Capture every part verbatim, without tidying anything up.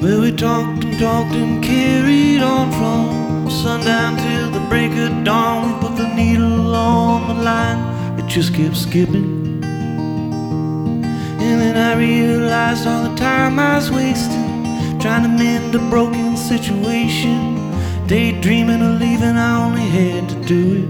Well, we talked and talked and carried on from sundown till the break of dawn. We put the needle on the line, it just kept skipping. And then I realized all the time I was wasting trying to mend a broken situation, daydreaming of leaving, I only had to do it.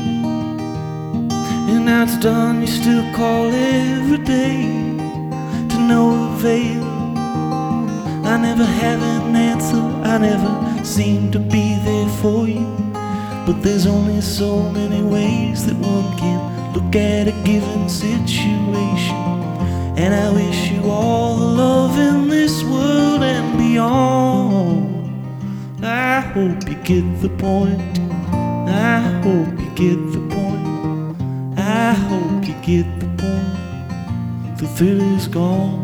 And now it's done, you still call every day, to no avail. I never have an answer, I never seem to be there for you. But there's only so many ways that one can look at a given situation. And I wish you all the love in this world and beyond. I hope you get the point, I hope you get the point, I hope you get the point. The thrill is gone,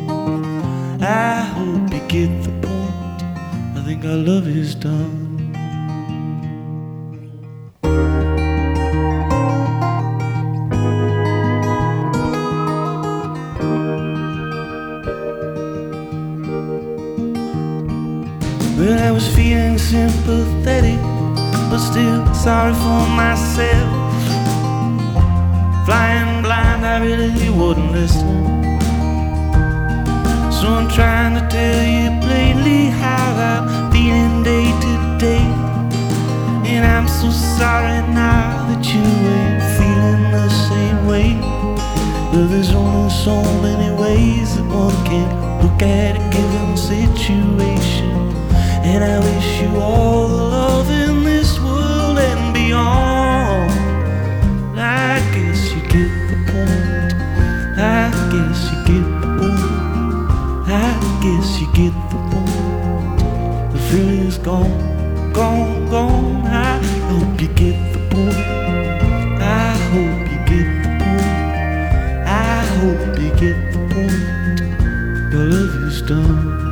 I hope you get the point. I think our love is done. Well, I was feeling sympathetic, but still sorry for myself. Flying blind, I really wouldn't listen. So I'm trying to tell you plainly how I'm feeling day to day. And I'm so sorry now that you ain't feeling the same way. But there's only so many ways that one can look at a given situation. And I wish you all the love in this world and beyond. I guess you get the point, I guess you get the point, I guess you get the point. The feeling is gone, gone, gone. I hope you get the point, I hope you get the point, I hope you get the point. Your love is done.